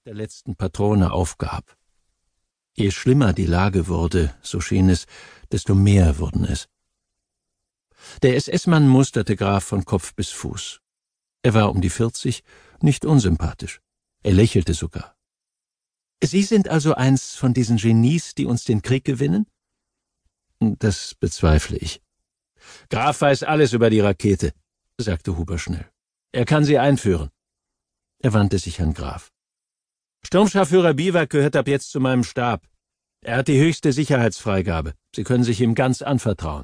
der letzten Patrone aufgab. Je schlimmer die Lage wurde, so schien es, desto mehr wurden es. Der SS-Mann musterte Graf von Kopf bis Fuß. Er war um die 40, nicht unsympathisch. Er lächelte sogar. »Sie sind also eins von diesen Genies, die uns den Krieg gewinnen?« »Das bezweifle ich.« »Graf weiß alles über die Rakete«, sagte Huber schnell. »Er kann sie einführen.« Er wandte sich an Graf. »Sturmscharführer Biwak gehört ab jetzt zu meinem Stab. Er hat die höchste Sicherheitsfreigabe. Sie können sich ihm ganz anvertrauen.«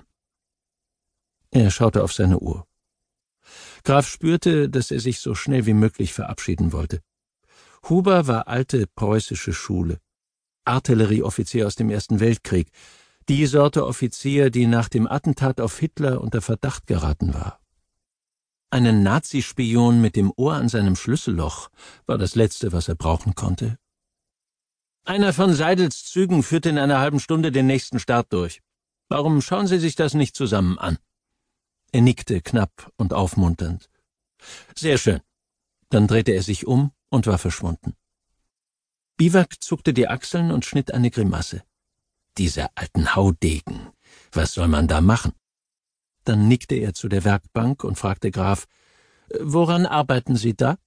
Er schaute auf seine Uhr. Graf spürte, dass er sich so schnell wie möglich verabschieden wollte. Huber war alte preußische Schule, Artillerieoffizier aus dem Ersten Weltkrieg, die Sorte Offizier, die nach dem Attentat auf Hitler unter Verdacht geraten war. Einen Nazispion mit dem Ohr an seinem Schlüsselloch war das Letzte, was er brauchen konnte. »Einer von Seidels Zügen führt in einer halben Stunde den nächsten Start durch. Warum schauen Sie sich das nicht zusammen an?« Er nickte knapp und aufmunternd. »Sehr schön.« Dann drehte er sich um und war verschwunden. Biwak zuckte die Achseln und schnitt eine Grimasse. »Diese alten Haudegen, was soll man da machen?« Dann nickte er zu der Werkbank und fragte Graf, »Woran arbeiten Sie da?«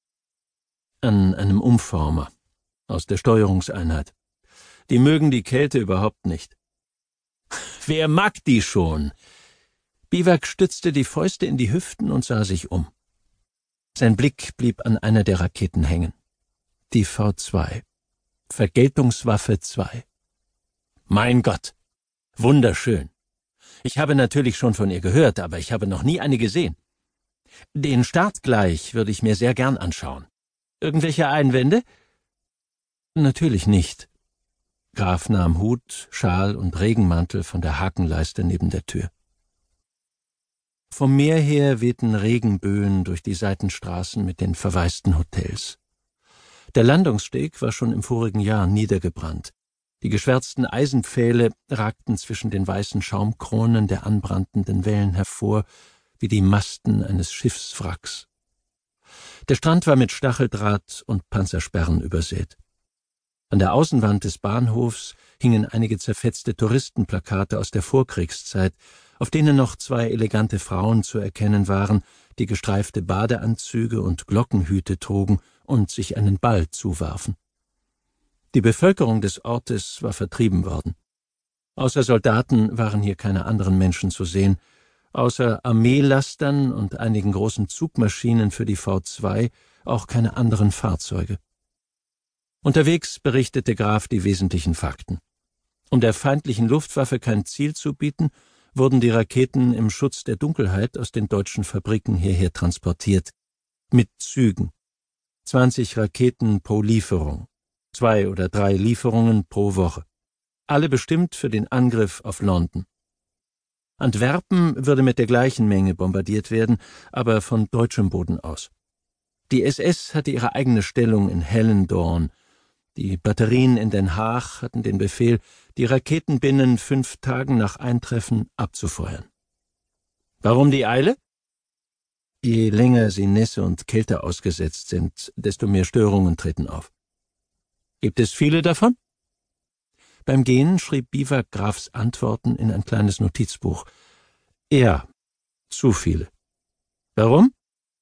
»An einem Umformer, aus der Steuerungseinheit. Die mögen die Kälte überhaupt nicht.« »Wer mag die schon?« Biwak stützte die Fäuste in die Hüften und sah sich um. Sein Blick blieb an einer der Raketen hängen. Die V2. Vergeltungswaffe 2. »Mein Gott! Wunderschön! Ich habe natürlich schon von ihr gehört, aber ich habe noch nie eine gesehen. Den Start gleich würde ich mir sehr gern anschauen. Irgendwelche Einwände?« »Natürlich nicht.« Graf nahm Hut, Schal und Regenmantel von der Hakenleiste neben der Tür. Vom Meer her wehten Regenböen durch die Seitenstraßen mit den verwaisten Hotels. Der Landungssteg war schon im vorigen Jahr niedergebrannt. Die geschwärzten Eisenpfähle ragten zwischen den weißen Schaumkronen der anbrandenden Wellen hervor, wie die Masten eines Schiffswracks. Der Strand war mit Stacheldraht und Panzersperren übersät. An der Außenwand des Bahnhofs hingen einige zerfetzte Touristenplakate aus der Vorkriegszeit, auf denen noch 2 elegante Frauen zu erkennen waren, die gestreifte Badeanzüge und Glockenhüte trugen und sich einen Ball zuwarfen. Die Bevölkerung des Ortes war vertrieben worden. Außer Soldaten waren hier keine anderen Menschen zu sehen, außer Armeelastern und einigen großen Zugmaschinen für die V2 auch keine anderen Fahrzeuge. Unterwegs berichtete Graf die wesentlichen Fakten. Um der feindlichen Luftwaffe kein Ziel zu bieten, wurden die Raketen im Schutz der Dunkelheit aus den deutschen Fabriken hierher transportiert. Mit Zügen. 20 Raketen pro Lieferung. 2 oder 3 Lieferungen pro Woche. Alle bestimmt für den Angriff auf London. Antwerpen würde mit der gleichen Menge bombardiert werden, aber von deutschem Boden aus. Die SS hatte ihre eigene Stellung in Hellendoorn. Die Batterien in Den Haag hatten den Befehl, die Raketen binnen 5 Tagen nach Eintreffen abzufeuern. Warum die Eile? Je länger sie Nässe und Kälte ausgesetzt sind, desto mehr Störungen treten auf. Gibt es viele davon? Beim Gehen schrieb Biwak Grafs Antworten in ein kleines Notizbuch. Ja, zu viele. Warum?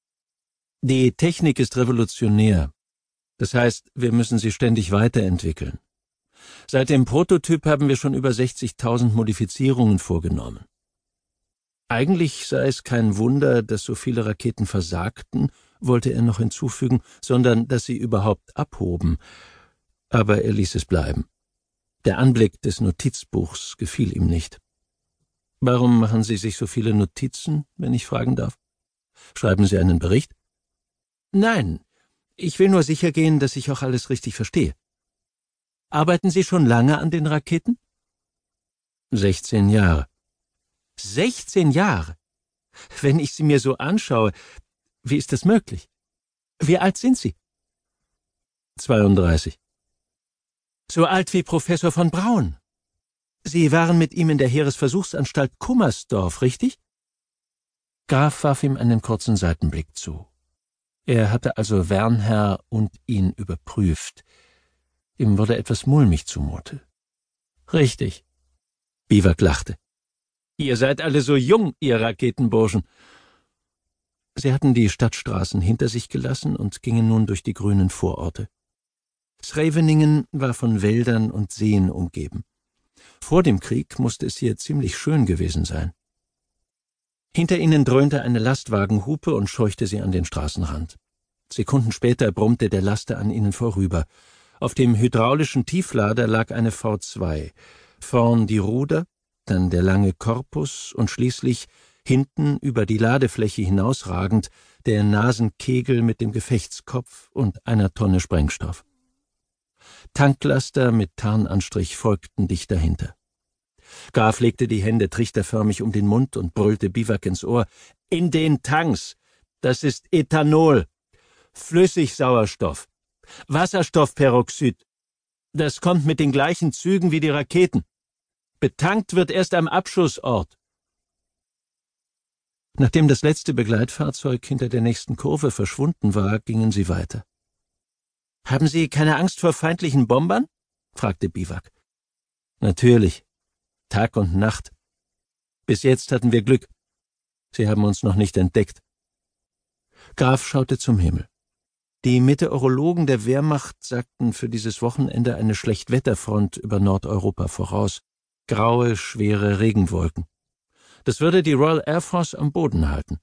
Die Technik ist revolutionär. Das heißt, wir müssen sie ständig weiterentwickeln. Seit dem Prototyp haben wir schon über 60.000 Modifizierungen vorgenommen. Eigentlich sei es kein Wunder, dass so viele Raketen versagten, wollte er noch hinzufügen, sondern dass sie überhaupt abhoben. Aber er ließ es bleiben. Der Anblick des Notizbuchs gefiel ihm nicht. Warum machen Sie sich so viele Notizen, wenn ich fragen darf? Schreiben Sie einen Bericht? Nein, ich will nur sicher gehen, dass ich auch alles richtig verstehe. Arbeiten Sie schon lange an den Raketen? 16 Jahre. 16 Jahre? Wenn ich sie mir so anschaue, wie ist das möglich? Wie alt sind Sie? 32. So alt wie Professor von Braun. Sie waren mit ihm in der Heeresversuchsanstalt Kummersdorf, richtig? Graf warf ihm einen kurzen Seitenblick zu. Er hatte also Wernher und ihn überprüft. Ihm wurde etwas mulmig zumute. »Richtig«, Biwak lachte. »Ihr seid alle so jung, ihr Raketenburschen.« Sie hatten die Stadtstraßen hinter sich gelassen und gingen nun durch die grünen Vororte. Scheveningen war von Wäldern und Seen umgeben. Vor dem Krieg musste es hier ziemlich schön gewesen sein. Hinter ihnen dröhnte eine Lastwagenhupe und scheuchte sie an den Straßenrand. Sekunden später brummte der Laster an ihnen vorüber. Auf dem hydraulischen Tieflader lag eine V2, vorn die Ruder, dann der lange Korpus und schließlich, hinten über die Ladefläche hinausragend, der Nasenkegel mit dem Gefechtskopf und einer Tonne Sprengstoff. Tanklaster mit Tarnanstrich folgten dicht dahinter. Graf legte die Hände trichterförmig um den Mund und brüllte Biwak ins Ohr. »In den Tanks! Das ist Ethanol! Flüssigsauerstoff! Wasserstoffperoxid! Das kommt mit den gleichen Zügen wie die Raketen! Betankt wird erst am Abschussort!« Nachdem das letzte Begleitfahrzeug hinter der nächsten Kurve verschwunden war, gingen sie weiter. »Haben Sie keine Angst vor feindlichen Bombern?« fragte Biwak. »Natürlich. Tag und Nacht. Bis jetzt hatten wir Glück. Sie haben uns noch nicht entdeckt.« Graf schaute zum Himmel. Die Meteorologen der Wehrmacht sagten für dieses Wochenende eine Schlechtwetterfront über Nordeuropa voraus. Graue, schwere Regenwolken. Das würde die Royal Air Force am Boden halten.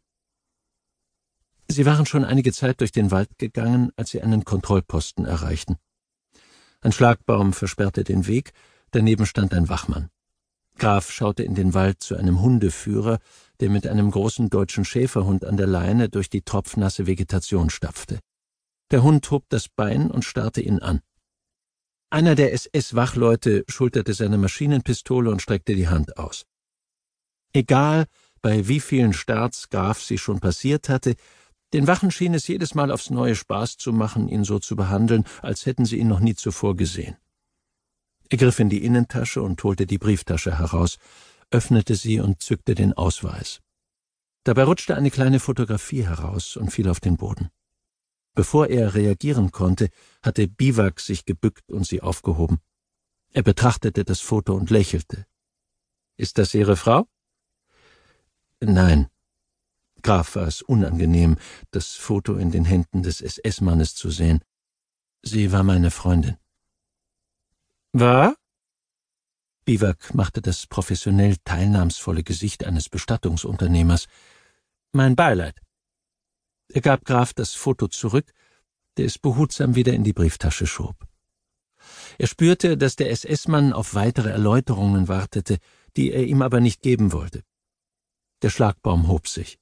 Sie waren schon einige Zeit durch den Wald gegangen, als sie einen Kontrollposten erreichten. Ein Schlagbaum versperrte den Weg, daneben stand ein Wachmann. Graf schaute in den Wald zu einem Hundeführer, der mit einem großen deutschen Schäferhund an der Leine durch die tropfnasse Vegetation stapfte. Der Hund hob das Bein und starrte ihn an. Einer der SS-Wachleute schulterte seine Maschinenpistole und streckte die Hand aus. Egal, bei wie vielen Starts Graf sie schon passiert hatte, den Wachen schien es jedes Mal aufs Neue Spaß zu machen, ihn so zu behandeln, als hätten sie ihn noch nie zuvor gesehen. Er griff in die Innentasche und holte die Brieftasche heraus, öffnete sie und zückte den Ausweis. Dabei rutschte eine kleine Fotografie heraus und fiel auf den Boden. Bevor er reagieren konnte, hatte Biwak sich gebückt und sie aufgehoben. Er betrachtete das Foto und lächelte. »Ist das Ihre Frau?« »Nein.« Graf war es unangenehm, das Foto in den Händen des SS-Mannes zu sehen. »Sie war meine Freundin.« »War?« Biwak machte das professionell teilnahmsvolle Gesicht eines Bestattungsunternehmers. »Mein Beileid.« Er gab Graf das Foto zurück, der es behutsam wieder in die Brieftasche schob. Er spürte, dass der SS-Mann auf weitere Erläuterungen wartete, die er ihm aber nicht geben wollte. Der Schlagbaum hob sich.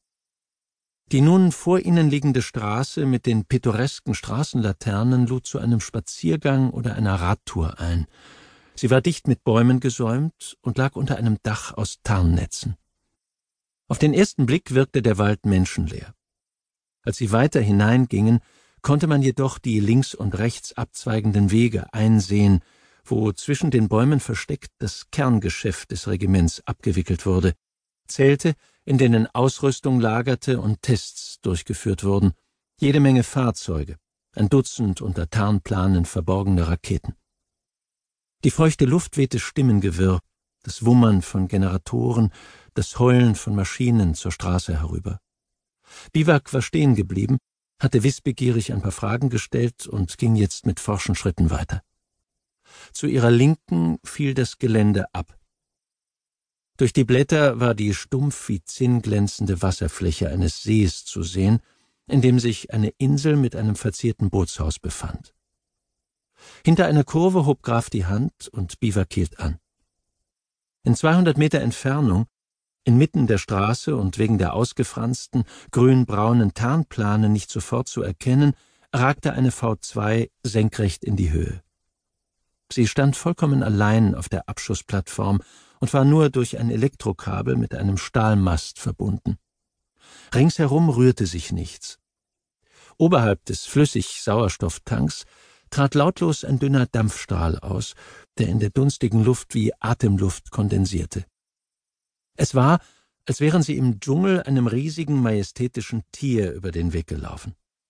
Die nun vor ihnen liegende Straße mit den pittoresken Straßenlaternen lud zu einem Spaziergang oder einer Radtour ein. Sie war dicht mit Bäumen gesäumt und lag unter einem Dach aus Tarnnetzen. Auf den ersten Blick wirkte der Wald menschenleer. Als sie weiter hineingingen, konnte man jedoch die links und rechts abzweigenden Wege einsehen, wo zwischen den Bäumen versteckt das Kerngeschäft des Regiments abgewickelt wurde, Zelte, in denen Ausrüstung lagerte und Tests durchgeführt wurden, jede Menge Fahrzeuge, ein Dutzend unter Tarnplanen verborgene Raketen. Die feuchte Luft wehte Stimmengewirr, das Wummern von Generatoren, das Heulen von Maschinen zur Straße herüber. Biwak war stehen geblieben, hatte wissbegierig ein paar Fragen gestellt und ging jetzt mit forschen Schritten weiter. Zu ihrer Linken fiel das Gelände ab. Durch die Blätter war die stumpf wie Zinn glänzende Wasserfläche eines Sees zu sehen, in dem sich eine Insel mit einem verzierten Bootshaus befand. Hinter einer Kurve hob Graf die Hand und Biwak hielt an. In 200 Meter Entfernung, inmitten der Straße und wegen der ausgefransten, grün-braunen Tarnplane nicht sofort zu erkennen, ragte eine V2 senkrecht in die Höhe. Sie stand vollkommen allein auf der Abschussplattform und war nur durch ein Elektrokabel mit einem Stahlmast verbunden. Ringsherum rührte sich nichts. Oberhalb des Flüssig-Sauerstofftanks trat lautlos ein dünner Dampfstrahl aus, der in der dunstigen Luft wie Atemluft kondensierte. Es war, als wären sie im Dschungel einem riesigen, majestätischen Tier über den Weg gelaufen.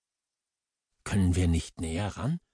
Können wir nicht näher ran?